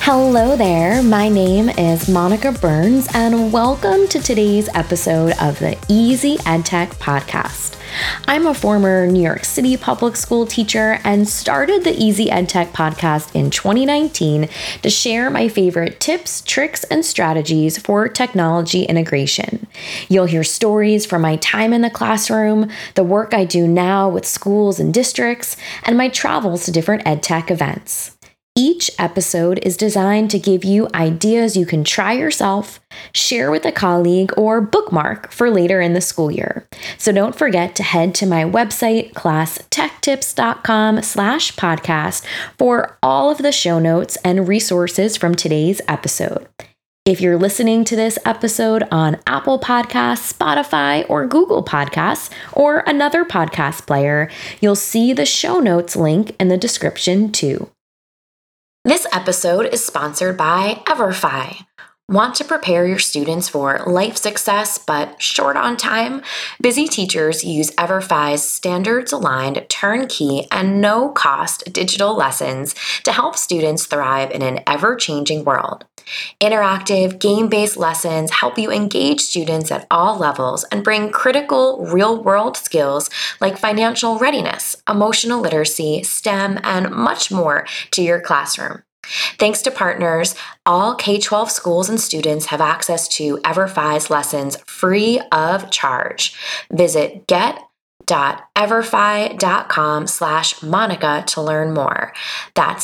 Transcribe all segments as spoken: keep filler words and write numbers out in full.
Hello there, my name is Monica Burns, and welcome to today's episode of the Easy EdTech podcast. I'm a former New York City public school teacher and started the Easy EdTech podcast in twenty nineteen to share my favorite tips, tricks, and strategies for technology integration. You'll hear stories from my time in the classroom, the work I do now with schools and districts, and my travels to different EdTech events. Each episode is designed to give you ideas you can try yourself, share with a colleague, or bookmark for later in the school year. So don't forget to head to my website, classtechtips.com slash podcast for all of the show notes and resources from today's episode. If you're listening to this episode on Apple Podcasts, Spotify, or Google Podcasts, or another podcast player, you'll see the show notes link in the description too. This episode is sponsored by EverFi. Want to prepare your students for life success but short on time? Busy teachers use EverFi's standards-aligned, turnkey, and no-cost digital lessons to help students thrive in an ever-changing world. Interactive, game-based lessons help you engage students at all levels and bring critical, real-world skills like financial readiness, emotional literacy, STEM, and much more to your classroom. Thanks to partners, all K twelve schools and students have access to EverFi's lessons free of charge. Visit get.everfi.com slash Monica to learn more. That's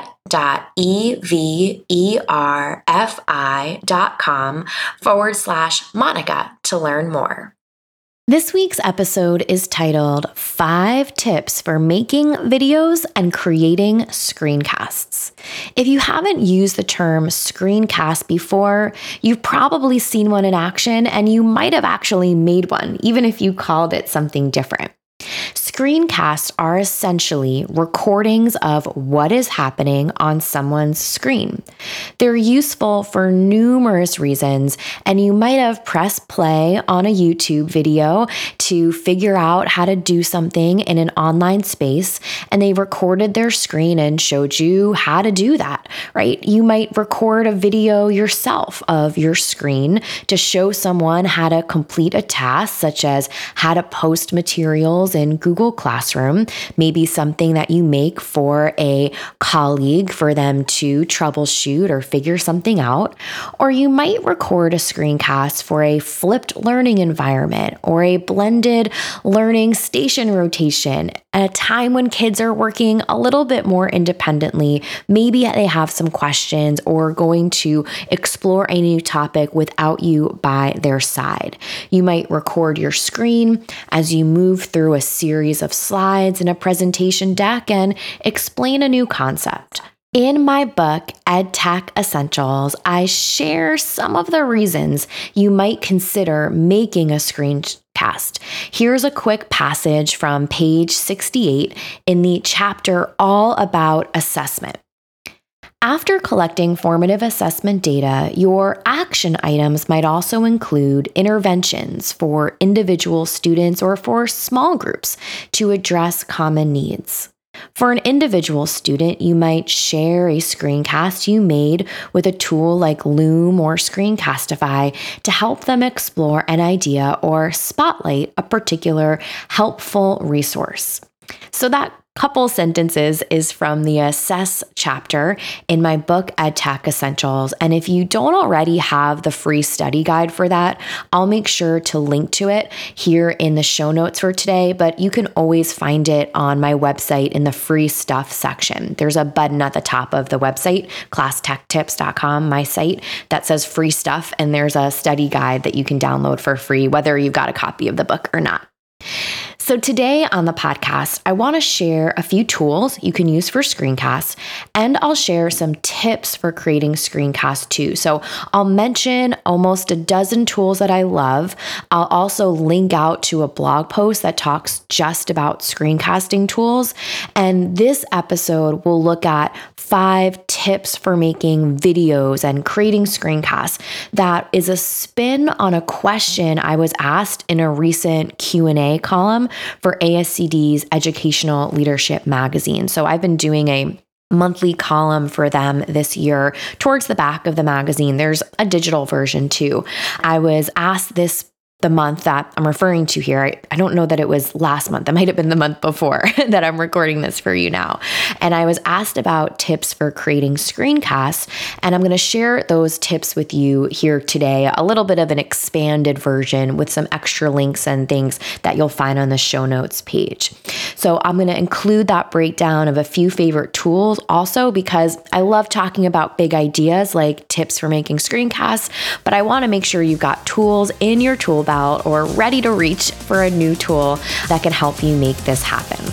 get.everfi.com forward slash Monica to learn more. This week's episode is titled Five Tips for Making Videos and Creating Screencasts. If you haven't used the term screencast before, you've probably seen one in action, and you might have actually made one, even if you called it something different. Screencasts are essentially recordings of what is happening on someone's screen. They're useful for numerous reasons, and you might have pressed play on a YouTube video to figure out how to do something in an online space, and they recorded their screen and showed you how to do that, right? You might record a video yourself of your screen to show someone how to complete a task, such as how to post materials in Google Classroom, maybe something that you make for a colleague for them to troubleshoot or figure something out. Or you might record a screencast for a flipped learning environment or a blended learning station rotation at a time when kids are working a little bit more independently. Maybe they have some questions or going to explore a new topic without you by their side. You might record your screen as you move through a series of slides in a presentation deck and explain a new concept. In my book, EdTech Essentials, I share some of the reasons you might consider making a screencast. Here's a quick passage from page sixty-eight in the chapter all about assessment. After collecting formative assessment data, your action items might also include interventions for individual students or for small groups to address common needs. For an individual student, you might share a screencast you made with a tool like Loom or Screencastify to help them explore an idea or spotlight a particular helpful resource. So that couple sentences is from the Assess chapter in my book, EdTech Essentials. And if you don't already have the free study guide for that, I'll make sure to link to it here in the show notes for today, but you can always find it on my website in the free stuff section. There's a button at the top of the website, class tech tips dot com, my site, that says free stuff, and there's a study guide that you can download for free, whether you've got a copy of the book or not. So today on the podcast, I want to share a few tools you can use for screencasts, and I'll share some tips for creating screencasts too. So I'll mention almost a dozen tools that I love. I'll also link out to a blog post that talks just about screencasting tools. And this episode will look at five tips for making videos and creating screencasts. That is a spin on a question I was asked in a recent Q and A column for A S C D's Educational Leadership magazine. So I've been doing a monthly column for them this year. Towards the back of the magazine, there's a digital version too. I was asked this the month that I'm referring to here. I, I don't know that it was last month. It might have been the month before that I'm recording this for you now. And I was asked about tips for creating screencasts, and I'm going to share those tips with you here today, a little bit of an expanded version with some extra links and things that you'll find on the show notes page. So I'm going to include that breakdown of a few favorite tools also because I love talking about big ideas like tips for making screencasts, but I want to make sure you've got tools in your tool belt or ready to reach for a new tool that can help you make this happen.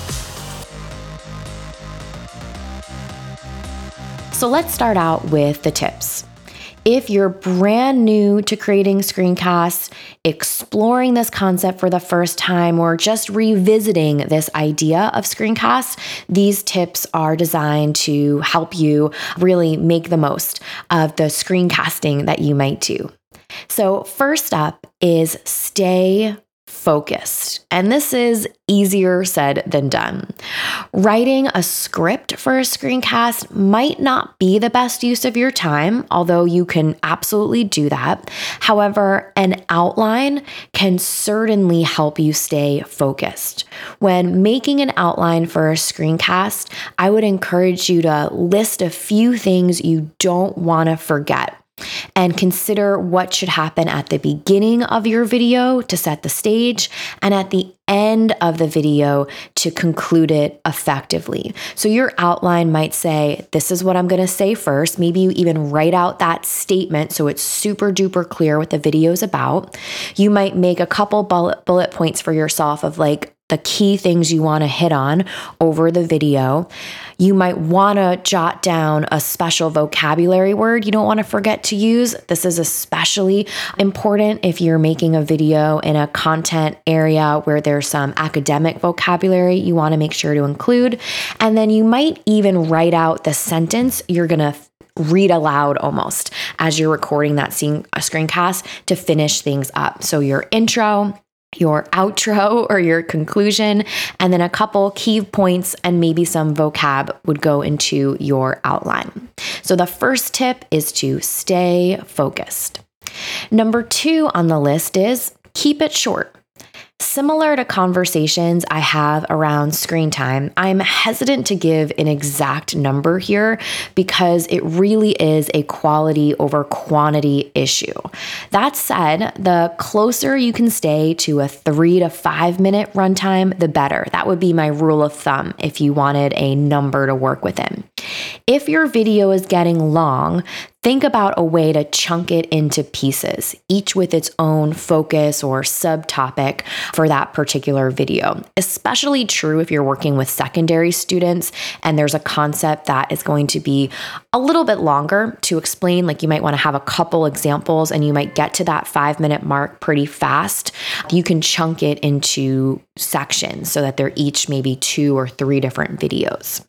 So let's start out with the tips. If you're brand new to creating screencasts, exploring this concept for the first time, or just revisiting this idea of screencasts, these tips are designed to help you really make the most of the screencasting that you might do. So first up is stay focused. And this is easier said than done. Writing a script for a screencast might not be the best use of your time, although you can absolutely do that. However, an outline can certainly help you stay focused. When making an outline for a screencast, I would encourage you to list a few things you don't want to forget. And consider what should happen at the beginning of your video to set the stage and at the end of the video to conclude it effectively. So your outline might say, this is what I'm going to say first. Maybe you even write out that statement so it's super duper clear what the video is about. You might make a couple bullet, bullet points for yourself of like, the key things you want to hit on over the video. You might want to jot down a special vocabulary word you don't want to forget to use. This is especially important if you're making a video in a content area where there's some academic vocabulary you want to make sure to include. And then you might even write out the sentence you're going to read aloud almost as you're recording that scene, a screencast to finish things up. So your intro, your outro or your conclusion, and then a couple key points and maybe some vocab would go into your outline. So the first tip is to stay focused. Number two on the list is keep it short. Similar to conversations I have around screen time, I'm hesitant to give an exact number here because it really is a quality over quantity issue. That said, the closer you can stay to a three to five minute runtime, the better. That would be my rule of thumb if you wanted a number to work within. If your video is getting long, think about a way to chunk it into pieces, each with its own focus or subtopic for that particular video. Especially true if you're working with secondary students and there's a concept that is going to be a little bit longer to explain. Like you might want to have a couple examples and you might get to that five minute mark pretty fast. You can chunk it into sections so that they're each maybe two or three different videos.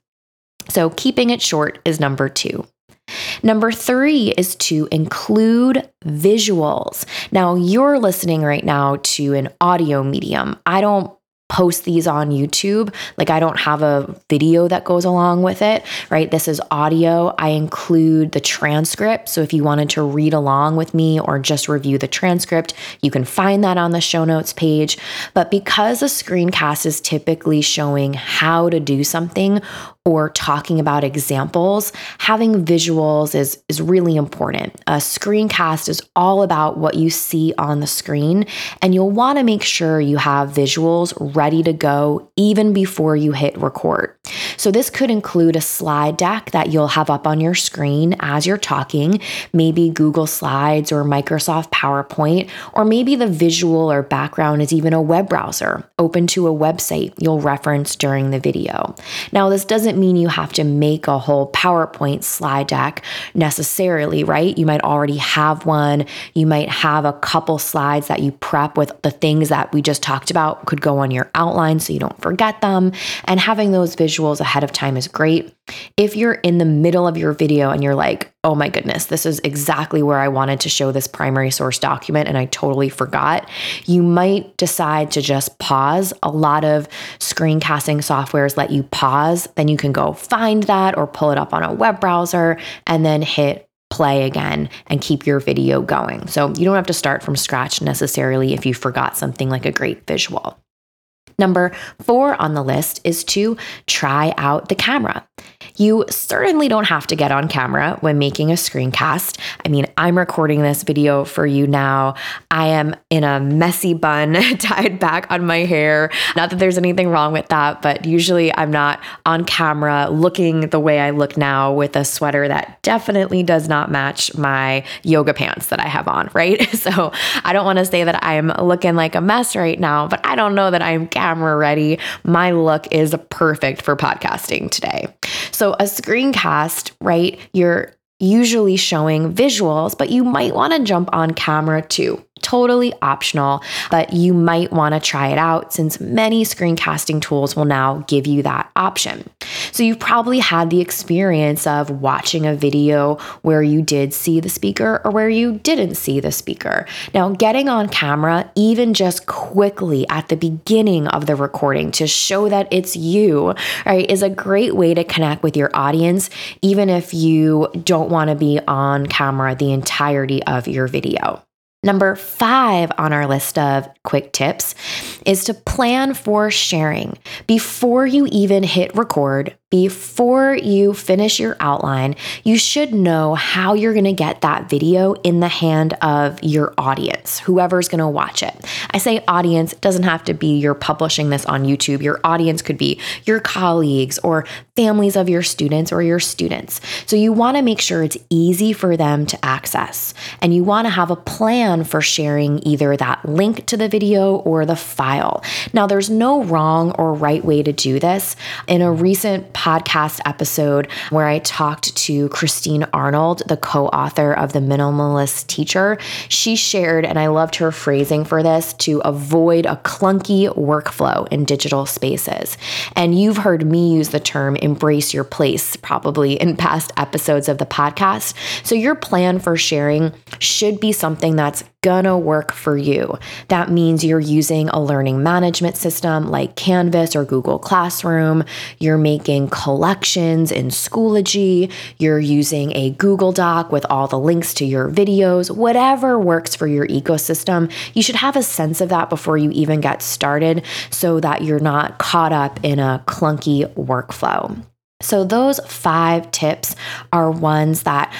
So keeping it short is number two. Number three is to include visuals. Now, you're listening right now to an audio medium. I don't post these on YouTube. Like I don't have a video that goes along with it, right? This is audio. I include the transcript. So if you wanted to read along with me or just review the transcript, you can find that on the show notes page. But because a screencast is typically showing how to do something or talking about examples, having visuals is, is really important. A screencast is all about what you see on the screen, and you'll want to make sure you have visuals ready to go even before you hit record. So this could include a slide deck that you'll have up on your screen as you're talking, maybe Google Slides or Microsoft PowerPoint, or maybe the visual or background is even a web browser open to a website you'll reference during the video. Now, this doesn't mean you have to make a whole PowerPoint slide deck necessarily, right? You might already have one. You might have a couple slides that you prep with the things that we just talked about could go on your outline so you don't forget them. And having those visuals ahead of time is great. If you're in the middle of your video and you're like, oh my goodness, this is exactly where I wanted to show this primary source document and I totally forgot, you might decide to just pause. A lot of screencasting softwares let you pause. Then you can go find that or pull it up on a web browser and then hit play again and keep your video going. So you don't have to start from scratch necessarily if you forgot something like a great visual. Number four on the list is to try out the camera. You certainly don't have to get on camera when making a screencast. I mean, I'm recording this video for you now. I am in a messy bun tied back on my hair. Not that there's anything wrong with that, but usually I'm not on camera looking the way I look now with a sweater that definitely does not match my yoga pants that I have on, right? So I don't want to say that I'm looking like a mess right now, but I don't know that I'm camera ready. My look is perfect for podcasting today. So a screencast, right? You're usually showing visuals, but you might want to jump on camera too. Totally optional, but you might want to try it out since many screencasting tools will now give you that option. So you've probably had the experience of watching a video where you did see the speaker or where you didn't see the speaker. Now, getting on camera, even just quickly at the beginning of the recording to show that it's you, right, is a great way to connect with your audience, even if you don't want to be on camera the entirety of your video. Number five on our list of quick tips is to plan for sharing. Before you even hit record, before you finish your outline, you should know how you're going to get that video in the hand of your audience, whoever's going to watch it. I say audience, it doesn't have to be you're publishing this on YouTube. Your audience could be your colleagues or families of your students or your students. So you want to make sure it's easy for them to access. And you want to have a plan for sharing either that link to the video or the file. Now, there's no wrong or right way to do this. In a recent podcast episode where I talked to Christine Arnold, the co-author of The Minimalist Teacher, she shared, and I loved her phrasing for this, to avoid a clunky workflow in digital spaces. And you've heard me use the term embrace your place probably in past episodes of the podcast. So your plan for sharing should be something that's gonna work for you. That means you're using a learning management system like Canvas or Google Classroom. You're making collections in Schoology. You're using a Google Doc with all the links to your videos. Whatever works for your ecosystem, you should have a sense of that before you even get started so that you're not caught up in a clunky workflow. So those five tips are ones that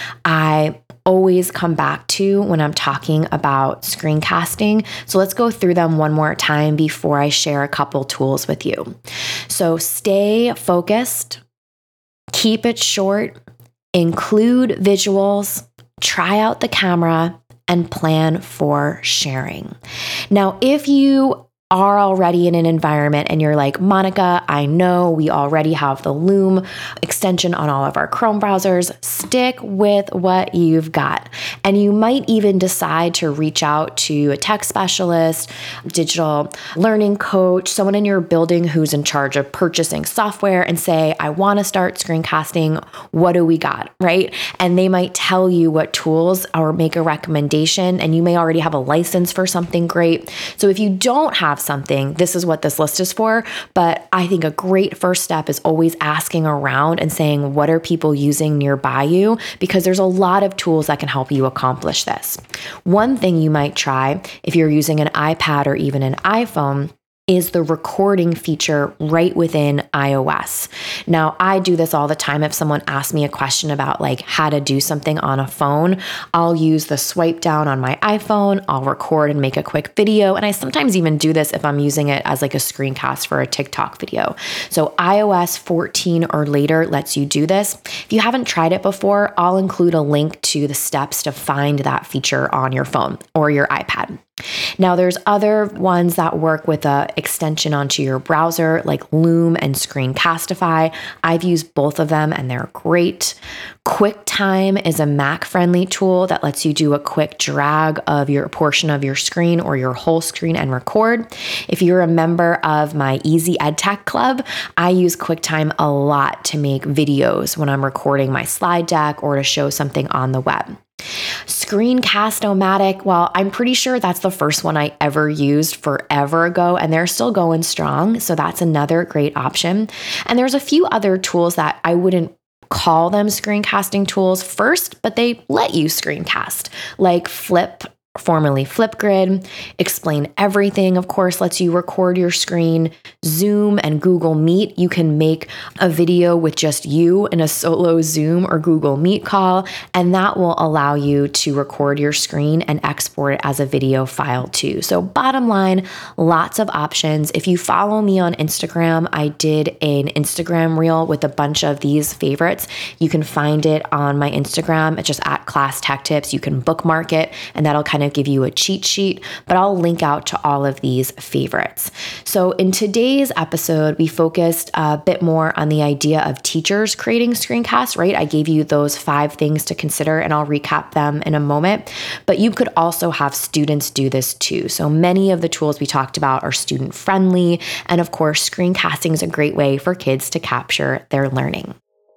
I always come back to when I'm talking about screencasting. So let's go through them one more time before I share a couple tools with you. So stay focused, keep it short, include visuals, try out the camera, and plan for sharing. Now, if you are already in an environment and you're like, Monica, I know we already have the Loom extension on all of our Chrome browsers, stick with what you've got. And you might even decide to reach out to a tech specialist, digital learning coach, someone in your building who's in charge of purchasing software and say, I want to start screencasting. What do we got, right? And they might tell you what tools or make a recommendation, and you may already have a license for something great. So if you don't have something, this is what this list is for. But I think a great first step is always asking around and saying, what are people using nearby you? Because there's a lot of tools that can help you accomplish this. One thing you might try if you're using an iPad or even an iPhone is the recording feature right within iOS. Now, I do this all the time. If someone asks me a question about like how to do something on a phone, I'll use the swipe down on my iPhone, I'll record and make a quick video. And I sometimes even do this if I'm using it as like a screencast for a TikTok video. So iOS fourteen or later lets you do this. If you haven't tried it before, I'll include a link to the steps to find that feature on your phone or your iPad. Now, there's other ones that work with an extension onto your browser, like Loom and Screencastify. I've used both of them and they're great. QuickTime is a Mac-friendly tool that lets you do a quick drag of your portion of your screen or your whole screen and record. If you're a member of my Easy EdTech Club, I use QuickTime a lot to make videos when I'm recording my slide deck or to show something on the web. Screencast-O-Matic, well, I'm pretty sure that's the first one I ever used forever ago, and they're still going strong, so that's another great option. And there's a few other tools that I wouldn't call them screencasting tools first, but they let you screencast, like Flip, formerly Flipgrid. Explain Everything, of course, lets you record your screen. Zoom and Google Meet, you can make a video with just you in a solo Zoom or Google Meet call, and that will allow you to record your screen and export it as a video file too. So bottom line, lots of options. If you follow me on Instagram, I did an Instagram reel with a bunch of these favorites. You can find it on my Instagram. It's just at Class Tech Tips. You can bookmark it, and that'll kind of give you a cheat sheet, but I'll link out to all of these favorites. So in today's episode, we focused a bit more on the idea of teachers creating screencasts, right? I gave you those five things to consider, and I'll recap them in a moment, but you could also have students do this too. So many of the tools we talked about are student friendly, and of course, screencasting is a great way for kids to capture their learning.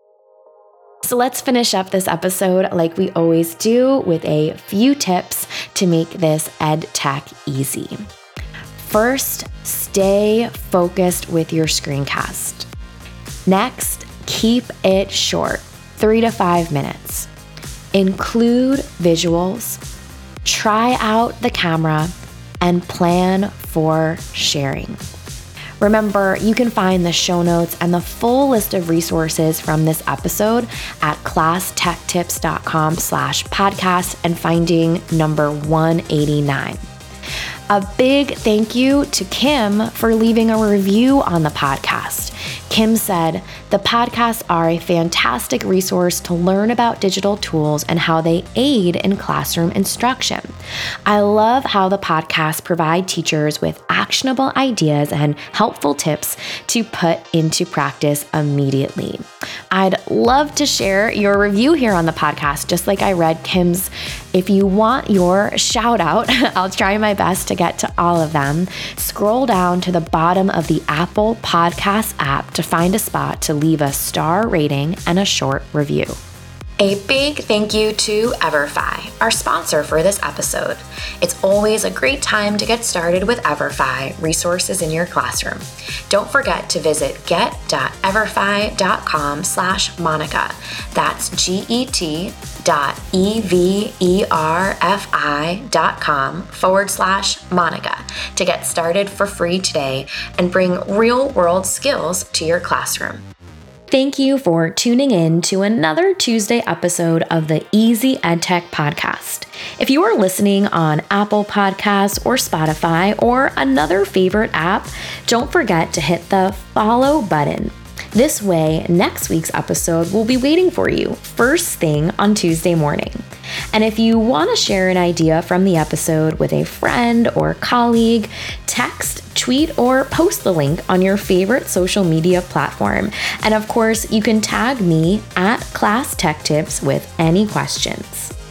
So let's finish up this episode like we always do with a few tips to make this ed tech easy. First, stay focused with your screencast. Next, keep it short, three to five minutes. Include visuals, try out the camera, and plan for sharing. Remember, you can find the show notes and the full list of resources from this episode at classtechtips.com slash podcast and finding number one eighty-nine. A big thank you to Kim for leaving a review on the podcast. Kim said, "The podcasts are a fantastic resource to learn about digital tools and how they aid in classroom instruction. I love how the podcasts provide teachers with actionable ideas and helpful tips to put into practice immediately." I'd love to share your review here on the podcast, just like I read Kim's. If you want your shout out, I'll try my best to get to all of them. Scroll down to the bottom of the Apple Podcast app to find a spot to leave a star rating and a short review. A big thank you to Everfi, our sponsor for this episode. It's always a great time to get started with Everfi resources in your classroom. Don't forget to visit get.everfi.com slash Monica. That's G-E-T dot E-V-E-R-F-I dot com forward slash Monica to get started for free today and bring real world skills to your classroom. Thank you for tuning in to another Tuesday episode of the Easy EdTech Podcast. If you are listening on Apple Podcasts or Spotify or another favorite app, don't forget to hit the follow button. This way, next week's episode will be waiting for you first thing on Tuesday morning. And if you want to share an idea from the episode with a friend or colleague, text, tweet, or post the link on your favorite social media platform. And of course, you can tag me at Class Tech Tips with any questions.